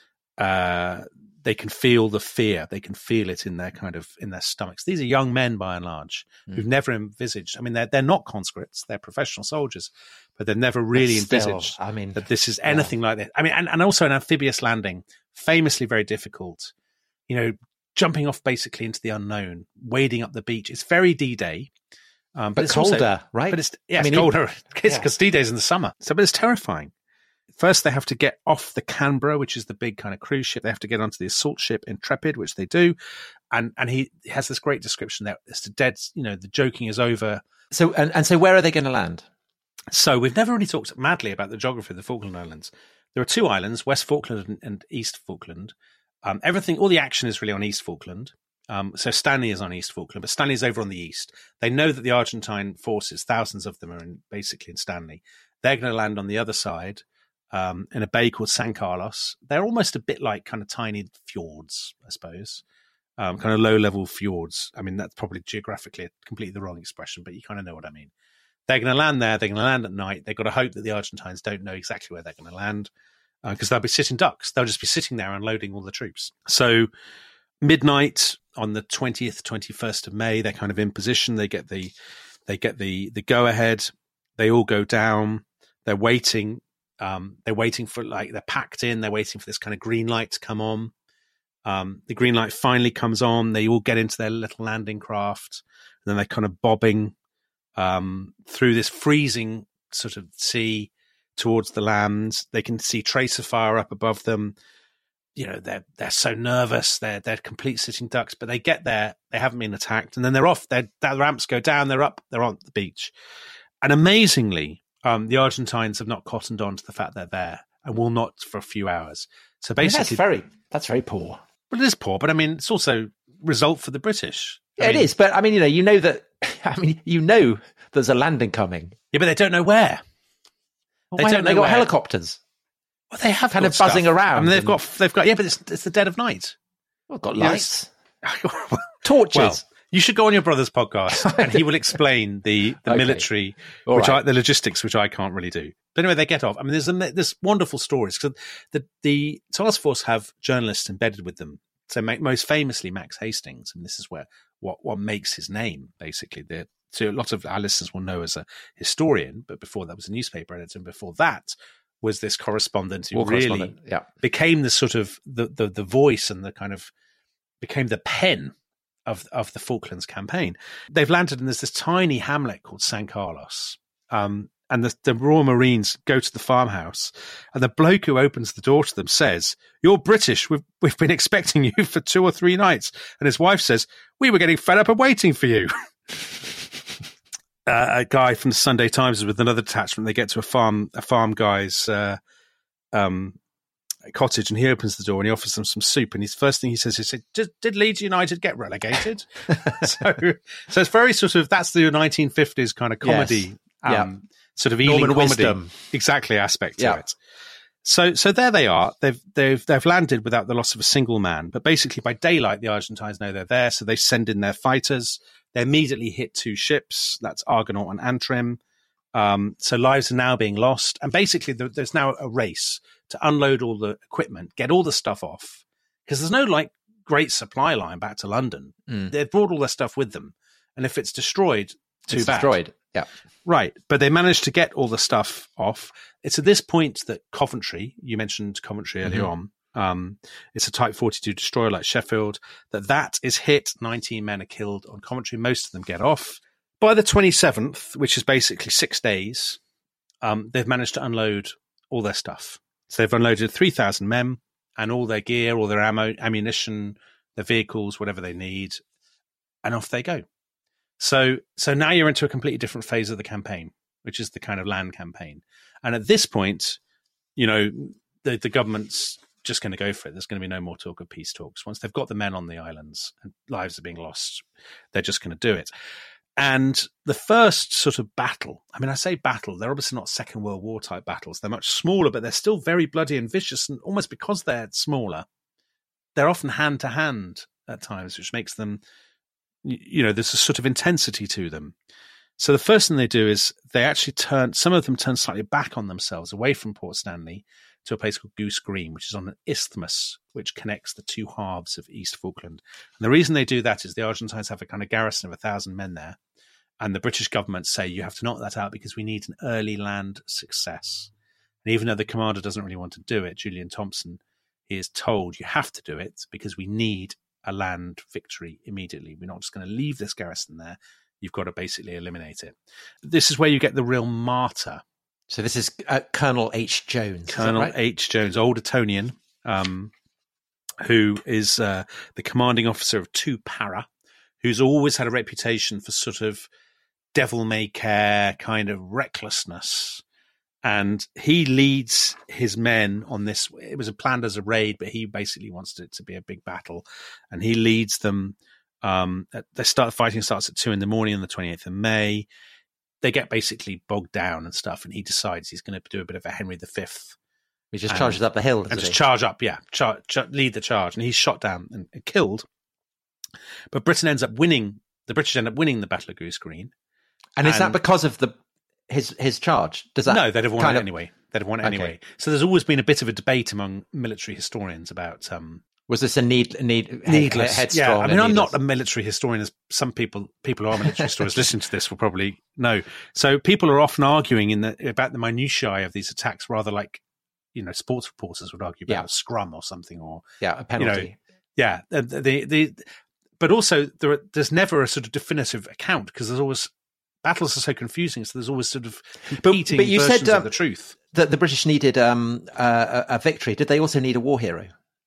uh, they can feel the fear. They can feel it in their kind of in their stomachs. These are young men, by and large, Mm. who've never envisaged. I mean, they're they're not conscripts. They're professional soldiers, but they've never really But still, envisaged I mean, that this is anything like this. I mean, and, and also an amphibious landing, famously very difficult. You know, jumping off basically into the unknown, wading up the beach. It's very D-Day, um, but, but it's colder, also, right? But it's yeah, I it's mean, colder because yeah. D-Day's in the summer. So, but it's terrifying. First, they have to get off the Canberra, which is the big kind of cruise ship. They have to get onto the assault ship Intrepid, which they do, and and he has this great description there. It's the dead. You know, the joking is over. So and, and so where are they going to land? So we've never really talked madly about the geography of the Falkland Islands. There are two islands, West Falkland and, and East Falkland. Um, everything, all the action is really on East Falkland. Um, so Stanley is on East Falkland, but Stanley's over on the east. They know that the Argentine forces, thousands of them, are in, basically in Stanley. They're going to land on the other side um, in a bay called San Carlos. They're almost a bit like kind of tiny fjords, I suppose, um, kind of low-level fjords. I mean, that's probably geographically completely the wrong expression, but you kind of know what I mean. They're going to land there. They're going to land at night. They've got to hope that the Argentines don't know exactly where they're going to land because uh, they'll be sitting ducks. They'll just be sitting there unloading all the troops. So midnight on the twentieth, twenty-first of May, they're kind of in position. They get the they get the the go ahead. They all go down. They're waiting. Um, they're waiting for like they're packed in. They're waiting for this kind of green light to come on. Um, the green light finally comes on. They all get into their little landing craft, and then they're kind of bobbing um, through this freezing sort of sea towards the land. They can see tracer fire up above them. You know, they're they're so nervous. They're they're complete sitting ducks, but they get there. They haven't been attacked, and then they're off. Their their ramps go down. They're up. They're on the beach, and amazingly, um, the Argentines have not cottoned on to the fact they're there and will not for a few hours. So I mean, basically, that's very that's very poor. well, it is poor, but I mean, it's also result for the British. I Yeah, mean, it is. But I mean, you know, you know that. I mean, you know, there's a landing coming. Yeah, but they don't know where. Well, They why don't haven't they know got where. helicopters? Well, they have Kind got of buzzing stuff. around I mean, they've and- got they've got yeah, but it's it's the dead of night. Well, got Yes. lights, torches. Well, you should go on your brother's podcast, and he will explain the the Okay. military, All which right. I, the logistics, which I can't really do. But anyway, they get off. I mean, there's a, there's wonderful stories because the the task force have journalists embedded with them. So ma- most famously, Max Hastings, and this is where what what makes his name basically. The so a lot of our listeners will know as a historian, but before that was a newspaper editor, and before that was this correspondent who War really correspondent, yeah. became the sort of the, the the voice and the kind of became the pen of of the Falklands campaign. They've landed and there's this tiny hamlet called San Carlos. Um, and the, the Royal Marines go to the farmhouse, and the bloke who opens the door to them says, "You're British. We've we've been expecting you for two or three nights." And his wife says, "We were getting fed up of waiting for you." uh, a guy from the Sunday Times is with another detachment. They get to a farm a farm guy's uh, um, cottage, and he opens the door and he offers them some soup. And his first thing he says is, "Did, did Leeds United get relegated?" so, so it's very sort of that's the nineteen fifties kind of comedy. Yes. Um, Sort of Ealing Norman comedy, Wisdom. exactly aspect to Yeah. it. So, so there they are. They've they've they've landed without the loss of a single man. But basically, by daylight, the Argentines know they're there, so they send in their fighters. They immediately hit two ships. That's Argonaut and Antrim. Um, so lives are now being lost, and basically, there, there's now a race to unload all the equipment, get all the stuff off, because there's no like great supply line back to London. Mm. They've brought all their stuff with them, and if it's destroyed, too It's bad. destroyed. Yeah. Right, but they managed to get all the stuff off. It's at this point that Coventry, you mentioned Coventry earlier Mhm. on, um, it's a Type forty-two destroyer like Sheffield, that that is hit. nineteen men are killed on Coventry. Most of them get off. by the twenty-seventh, which is basically six days, um, they've managed to unload all their stuff. So they've unloaded three thousand men and all their gear, all their ammo, ammunition, their vehicles, whatever they need, and off they go. So, so now you're into a completely different phase of the campaign, which is the kind of land campaign. And at this point, you know, the, the government's just going to go for it. There's going to be no more talk of peace talks. Once they've got the men on the islands and lives are being lost, they're just going to do it. And the first sort of battle, I mean, I say battle, they're obviously not Second World War type battles. They're much smaller, but they're still very bloody and vicious. And almost because they're smaller, they're often hand to hand at times, which makes them, you know, there's a sort of intensity to them. So the first thing they do is they actually turn, some of them turn slightly back on themselves, away from Port Stanley to a place called Goose Green, which is on an isthmus which connects the two halves of East Falkland. And the reason they do that is the Argentines have a kind of garrison of a thousand men there. And the British government say you have to knock that out because we need an early land success. And even though the commander doesn't really want to do it, Julian Thompson, he is told you have to do it because we need a land victory immediately. We're not just going to leave this garrison there. You've got to basically eliminate it. This is where you get the real martyr. So this is uh, Colonel H. Jones. Colonel right? H. Jones, old Etonian, um, who is uh, the commanding officer of two para, who's always had a reputation for sort of devil-may-care kind of recklessness. And he leads his men on this. It was planned as a raid, but he basically wants it to be a big battle. And he leads them. Um, they start fighting starts at two in the morning on the twenty-eighth of May. They get basically bogged down and stuff. And he decides he's going to do a bit of a Henry the Fifth. He just and, charges up the hill. And just he? charge up, yeah. Char- char- lead the charge. And he's shot down and, and killed. But Britain ends up winning. The British end up winning the Battle of Goose Green. And is and, that because of the his his charge? Does that no, they'd have won kind it of, anyway. They'd have won it okay. anyway. So there's always been a bit of a debate among military historians about um, was this a need need needless? Headstrong yeah, I mean, I'm needless. not a military historian, as some people people who are military historians listening to this will probably know. So people are often arguing in the about the minutiae of these attacks, rather like you know sports reporters would argue about yeah. a scrum or something, or yeah, a penalty. You know, yeah, the, the the but also there are, there's never a sort of definitive account because there's always. Battles are so confusing, so there's always sort of competing but, but you versions said, um, of the truth. That the British needed um, uh, a victory. Did they also need a war hero?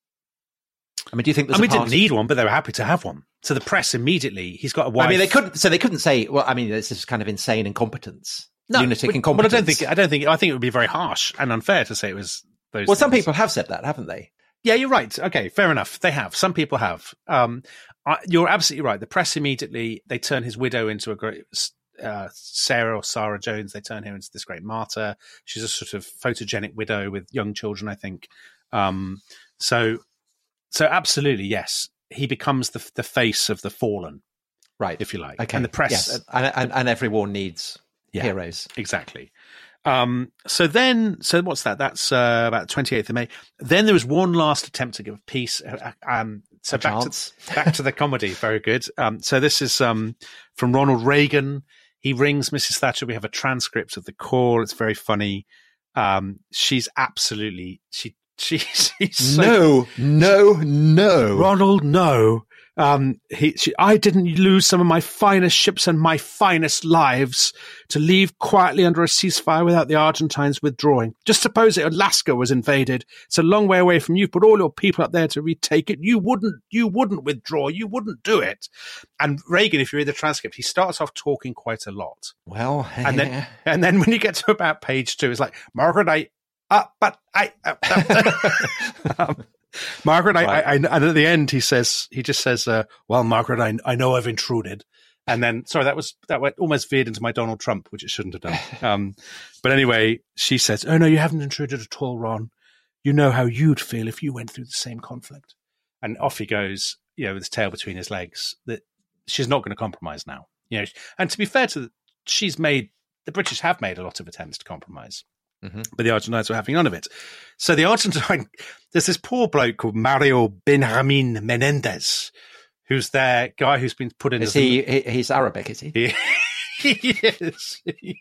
I mean, do you think? There's I mean, a we part didn't need one, but they were happy to have one. So the press immediately, he's got a wife. I mean, they couldn't. So they couldn't say, "Well, I mean, this is kind of insane incompetence, no, lunatic but, incompetence." But I don't think. I don't think. I think it would be very harsh and unfair to say it was those. Well, things. some people have said that, haven't they? Yeah, you're right. Okay, fair enough. They have. Some people have. Um, I, you're absolutely right. The press immediately they turn his widow into a great. Uh, Sarah or Sarah Jones, they turn her into this great martyr. She's a sort of photogenic widow with young children, I think. Um, so, so absolutely, yes, he becomes the the face of the fallen, right? If you like, okay. And the press, yes. and, and, and every war needs yeah, heroes, exactly. Um, so then, so what's that? That's uh, about twenty-eighth of May. Then there was one last attempt to give peace. Uh, um, so a back chance. to back to the comedy. Very good. Um, so this is um, from Ronald Reagan. He rings Missus Thatcher. We have a transcript of the call. It's very funny. Um, she's absolutely she she she's so, no no no Ronald no. Um, he, she, I didn't lose some of my finest ships and my finest lives to leave quietly under a ceasefire without the Argentines withdrawing. Just suppose that Alaska was invaded. It's a long way away from you. Put all your people up there to retake it. You wouldn't, you wouldn't withdraw. You wouldn't do it. And Reagan, if you read the transcript, he starts off talking quite a lot. Well, and then, and then when you get to about page two, it's like, Margaret, I, uh, but I, uh, uh, um, Margaret, I, right. I, I, and at the end he says, he just says, uh, well, Margaret, I, I know I've intruded. And then, sorry, that was, that went, almost veered into my Donald Trump, which it shouldn't have done. Um, but anyway, she says, oh no, you haven't intruded at all, Ron. You know how you'd feel if you went through the same conflict. And off he goes, you know, with his tail between his legs, that she's not going to compromise now. You know, and to be fair to, she's made, the British have made a lot of attempts to compromise. Mm-hmm. But the Argentines were having none of it. So the Argentine, there's this poor bloke called Mario Benjamin Menendez, who's their guy who's been put in. Is he? The, he's Arabic, is he? he he is.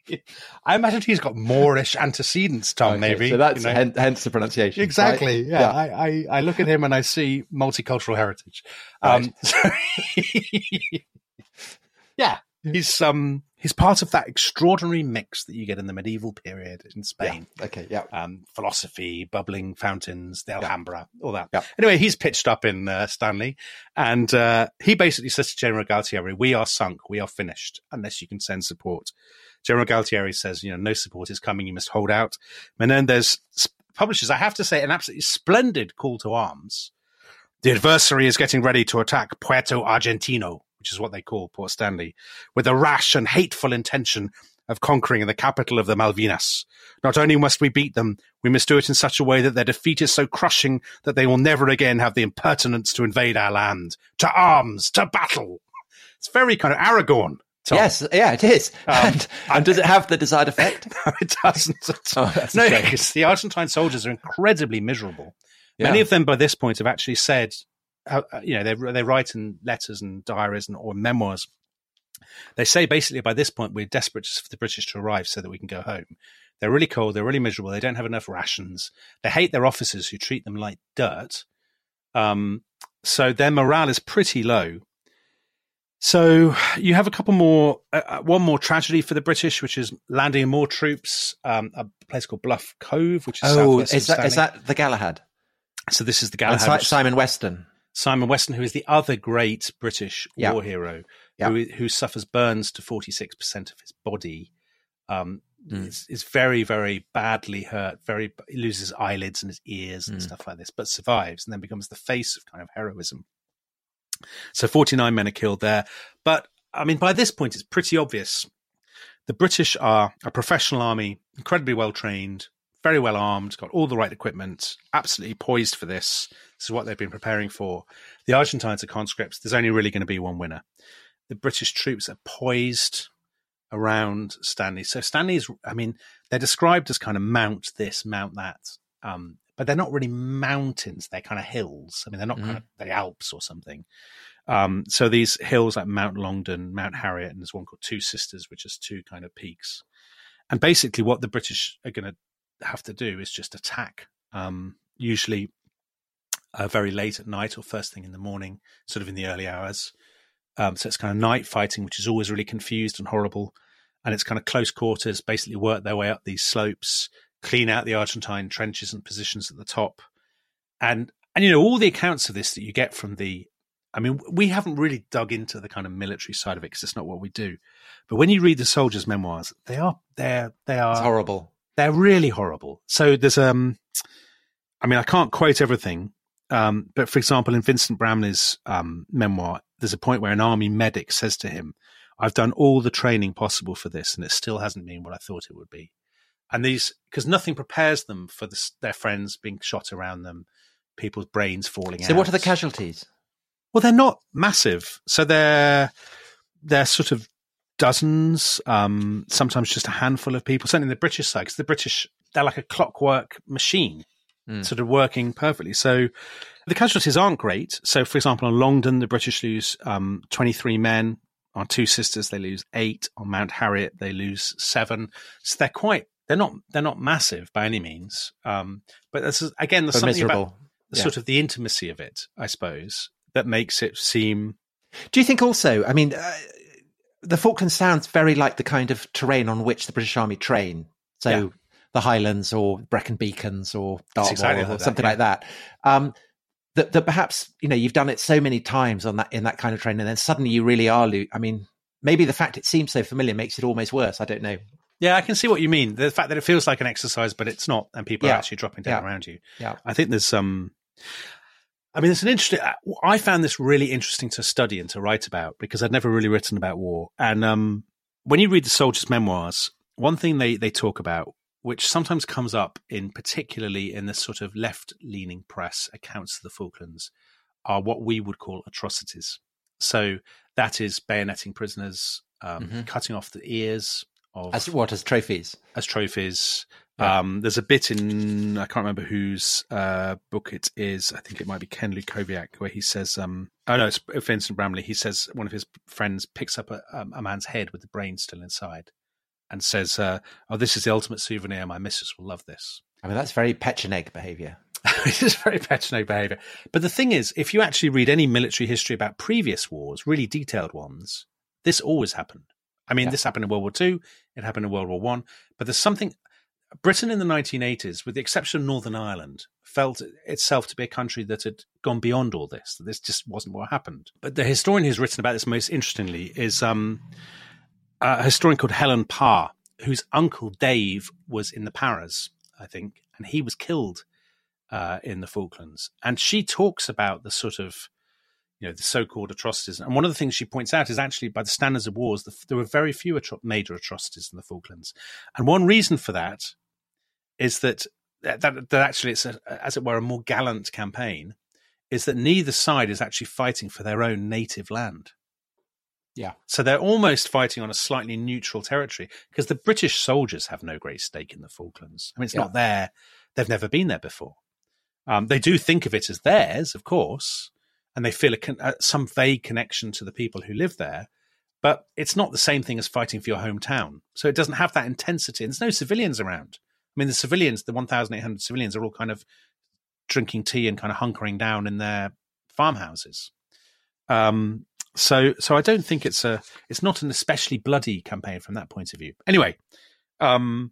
I imagine he's got Moorish antecedents, Tom. Okay, maybe. So that's you know? hence, hence the pronunciation. Exactly. Right? Yeah. yeah. I, I I look at him and I see multicultural heritage. Right. Um, so, yeah. he's um he's part of that extraordinary mix that you get in the medieval period in Spain. Yeah. Okay, yeah. Um, philosophy, bubbling fountains, the Alhambra, yeah. all that. Yeah. Anyway, he's pitched up in uh, Stanley, and uh, he basically says to General Galtieri, "We are sunk, we are finished, unless you can send support." General Galtieri says, "You know, no support is coming. You must hold out." And then there's publishers, I have to say, an absolutely splendid call to arms. The adversary is getting ready to attack Puerto Argentino, which is what they call Port Stanley, with a rash and hateful intention of conquering the capital of the Malvinas. Not only must we beat them, we must do it in such a way that their defeat is so crushing that they will never again have the impertinence to invade our land. To arms, to battle. It's very kind of Aragorn. Tom. Yes, yeah, it is. Um, and, and does it have the desired effect? No, it doesn't. Oh, that's no, a shame. because the Argentine soldiers are incredibly miserable. Yeah. Many of them, by this point, have actually said, uh, you know, they they write in letters and diaries and or memoirs. They say basically by this point we're desperate for the British to arrive so that we can go home. They're really cold. They're really miserable. They don't have enough rations. They hate their officers who treat them like dirt. Um, so their morale is pretty low. So you have a couple more, uh, one more tragedy for the British, which is landing more troops. Um, a place called Bluff Cove, which is oh, southwest is of that is Stanley. that the Galahad? So this is the And Galahad. Si- Simon Weston. Simon Weston, who is the other great British Yeah. war hero, Yeah. who who suffers burns to forty-six percent of his body, um, Mm. is, is very, very badly hurt. Very, he loses eyelids and his ears and Mm. stuff like this, but survives and then becomes the face of kind of heroism. So forty-nine men are killed there. But, I mean, by this point, it's pretty obvious. The British are a professional army, incredibly well-trained, very well armed, got all the right equipment, absolutely poised for this. This is what they've been preparing for. The Argentines are conscripts. There's only really going to be one winner. The British troops are poised around Stanley. So Stanley is, I mean, they're described as kind of mount this, mount that. Um, but they're not really mountains. They're kind of hills. I mean, they're not Mhm. kind of the Alps or something. Um, so these hills like Mount Longdon, Mount Harriet, and there's one called Two Sisters, which is two kind of peaks. And basically what the British are going to have to do is just attack, um, usually uh, very late at night or first thing in the morning, sort of in the early hours. Um, so it's kind of night fighting, which is always really confused and horrible. And it's kind of close quarters, basically work their way up these slopes, clean out the Argentine trenches and positions at the top. And, and you know, all the accounts of this that you get from the, I mean, we haven't really dug into the kind of military side of it because it's not what we do. But when you read the soldiers' memoirs, they are, they're, they are It's horrible. They're really horrible. So there's, um, I mean, I can't quote everything, um, but for example, in Vincent Bramley's um, memoir, there's a point where an army medic says to him, "I've done all the training possible for this, and it still hasn't been what I thought it would be." And these, because nothing prepares them for this, their friends being shot around them, people's brains falling out. So what are the casualties? Well, they're not massive. So they're they're sort of dozens, um, sometimes just a handful of people. Certainly the British side, because the British, they're like a clockwork machine, Mm. sort of working perfectly. So the casualties aren't great. So, for example, on Longdon, the British lose um, twenty-three men. On Two Sisters, they lose eight. On Mount Harriet, they lose seven. So they're quite, they're not, they're not massive by any means. Um, but this is, again, there's But something miserable. about the Yeah. sort of the intimacy of it, I suppose, that makes it seem. Do you think also, I mean, uh, the Falklands sounds very like the kind of terrain on which the British Army train. So Yeah. the Highlands or Brecon Beacons or Dartmoor exactly or like that, something yeah. like that. Um, that, that perhaps, you know, you've done it so many times on that, in that kind of training, and then suddenly you really are, lo- I mean, maybe the fact it seems so familiar makes it almost worse. I don't know. Yeah, I can see what you mean. The fact that it feels like an exercise, but it's not, and people Yeah. are actually dropping down Yeah. around you. Yeah. I think there's some. I mean, it's an interesting. I found this really interesting to study and to write about because I'd never really written about war. And um, when you read the soldiers' memoirs, one thing they they talk about, which sometimes comes up in particularly in the sort of left-leaning press accounts of the Falklands, are what we would call atrocities. So that is bayoneting prisoners, um, Mhm. cutting off the ears of As what, as trophies? as trophies. Yeah. Um, there's a bit in, I can't remember whose uh, book it is. I think it might be Ken Lukoviak, where he says, um, oh no, it's Vincent Bramley. He says one of his friends picks up a, a man's head with the brain still inside and says, uh, oh, this is the ultimate souvenir. My missus will love this. I mean, that's very Petchenegg behaviour. It is very Petchenegg behaviour. But the thing is, if you actually read any military history about previous wars, really detailed ones, this always happened. I mean, Yeah. this happened in World War Two. It happened in World War One. But there's something. Britain in the nineteen eighties, with the exception of Northern Ireland, felt itself to be a country that had gone beyond all this. That this just wasn't what happened. But the historian who's written about this most interestingly is um, a historian called Helen Parr, whose uncle Dave was in the Paras, I think, and he was killed uh, in the Falklands. And she talks about the sort of, you know, the so-called atrocities. And one of the things she points out is actually, by the standards of wars, the, there were very few atro- major atrocities in the Falklands. And one reason for that is that, that, that actually it's, a, as it were, a more gallant campaign, is that neither side is actually fighting for their own native land. Yeah. So they're almost fighting on a slightly neutral territory, because the British soldiers have no great stake in the Falklands. I mean, it's Yeah. not there. They've never been there before. Um, they do think of it as theirs, of course, and they feel a con- uh, some vague connection to the people who live there. But it's not the same thing as fighting for your hometown. So it doesn't have that intensity. And there's no civilians around. I mean, the civilians, the one thousand eight hundred civilians, are all kind of drinking tea and kind of hunkering down in their farmhouses. Um, so, so I don't think it's a, it's not an especially bloody campaign from that point of view. Anyway, um,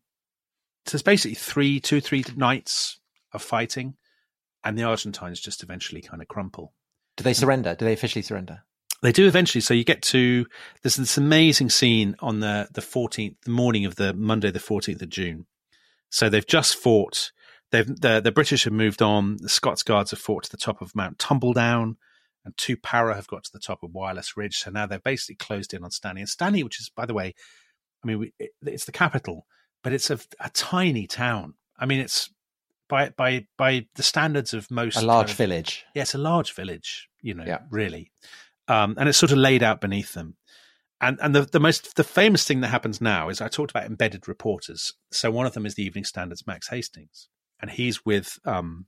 so there's basically three, two, three nights of fighting, and the Argentines just eventually kind of crumple. Do they surrender? Do they officially surrender? They do eventually. So you get to, there's this amazing scene on the, the fourteenth, the morning of the Monday, the fourteenth of June. So they've just fought. They've the, the British have moved on. The Scots Guards have fought to the top of Mount Tumbledown, and two Para have got to the top of Wireless Ridge. So now they've basically closed in on Stanley. And Stanley, which is, by the way, I mean, we, it, it's the capital, but it's a, a tiny town. I mean, it's by by by the standards of most A large kind of, village. Yeah, it's a large village. You know, Yeah. really, um, and it's sort of laid out beneath them. And and the, the most the famous thing that happens now is I talked about embedded reporters. So one of them is the Evening Standard's Max Hastings, and he's with um,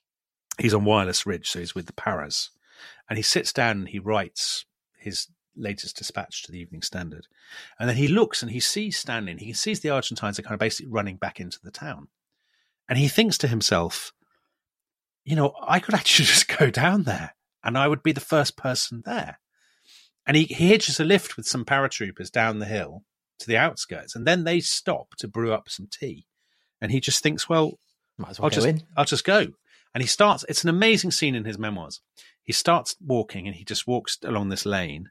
he's on Wireless Ridge, so he's with the Paras, and he sits down and he writes his latest dispatch to the Evening Standard, and then he looks and he sees Stanley, and he sees the Argentines are kind of basically running back into the town, and he thinks to himself, you know, I could actually just go down there, and I would be the first person there. And he, he hitches a lift with some paratroopers down the hill to the outskirts, and then they stop to brew up some tea. And he just thinks, well, Might as well I'll go just, in. I'll just go. And he starts, it's an amazing scene in his memoirs. He starts walking, and he just walks along this lane.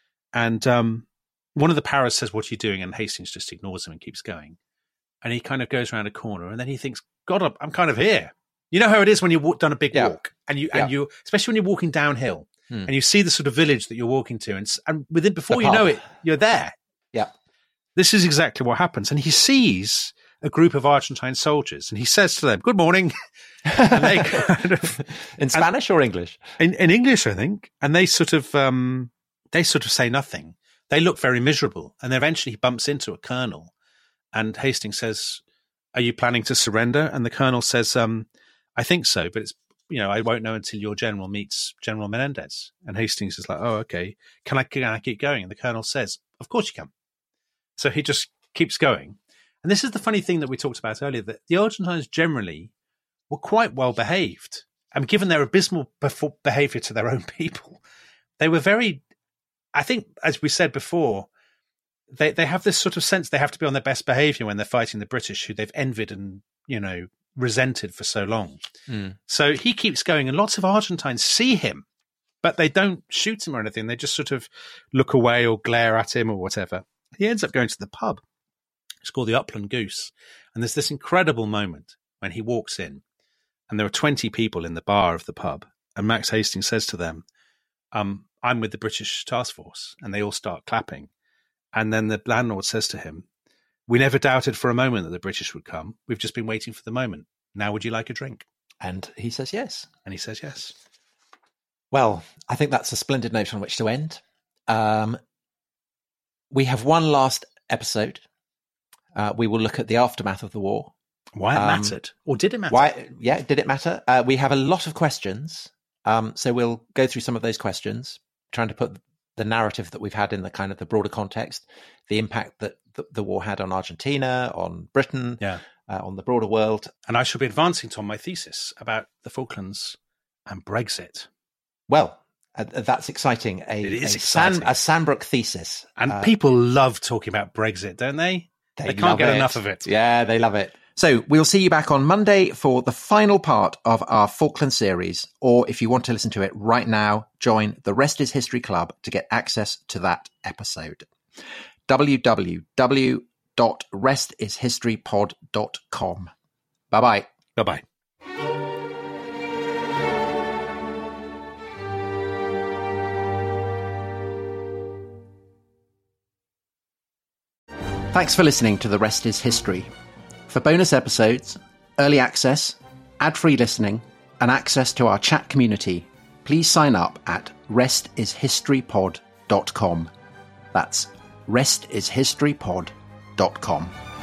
And um, one of the Paras says, what are you doing? And Hastings just ignores him and keeps going. And he kind of goes around a corner, and then he thinks, God, I'm, I'm kind of here. You know how it is when you've walk, done a big Yeah. walk, and you, Yeah. and you, especially when you're walking downhill, Hmm. and you see the sort of village that you're walking to, and, and within before The you pub. know it, you're there. Yeah. This is exactly what happens. And he sees a group of Argentine soldiers, and he says to them, "Good morning." And they kind of, In Spanish or English? in, in English, I think, and they sort of um, they sort of say nothing. They look very miserable, and then eventually he bumps into a colonel, and Hastings says, "Are you planning to surrender?" And the colonel says, um, "I think so, but it's." You know, I won't know until your general meets General Menendez. And Hastings is like, oh, okay. Can I, can I keep going? And the colonel says, of course you can. So he just keeps going. And this is the funny thing that we talked about earlier, that the Argentines generally were quite well behaved. And given their abysmal befo- behavior to their own people, they were very, I think, as we said before, they, they have this sort of sense they have to be on their best behavior when they're fighting the British, who they've envied and, you know, resented for so long. Mm. So he keeps going, and lots of Argentines see him, but they don't shoot him or anything. They just sort of look away or glare at him or whatever. He ends up going to the pub. It's called the Upland Goose. And there's this incredible moment when he walks in, and there are twenty people in the bar of the pub. And Max Hastings says to them, um, I'm with the British task force. And they all start clapping. And then the landlord says to him, we never doubted for a moment that the British would come. We've just been waiting for the moment. Now would you like a drink? And he says yes. And he says yes. Well, I think that's a splendid note on which to end. Um, we have one last episode. Uh, we will look at the aftermath of the war. Why it Um, mattered. Or did it matter? Why? Yeah, did it matter? Uh, we have a lot of questions. Um, so we'll go through some of those questions, trying to put the narrative that we've had in the kind of the broader context, the impact that the, the war had on Argentina, on Britain, Yeah. uh, on the broader world. And I shall be advancing, Tom, my thesis about the Falklands and Brexit. Well, Uh, that's exciting. A, It is a, exciting. San, a Sandbrook thesis. And Uh, people love talking about Brexit, don't they? They, They can't love get it. enough of it. Yeah, they love it. So we'll see you back on Monday for the final part of our Falkland series. Or if you want to listen to it right now, join the Rest is History Club to get access to that episode. w w w dot rest is history pod dot com. Bye-bye. Bye-bye. Thanks for listening to The Rest is History. For bonus episodes, early access, ad-free listening, and access to our chat community, please sign up at rest is history pod dot com. That's rest is history pod dot com.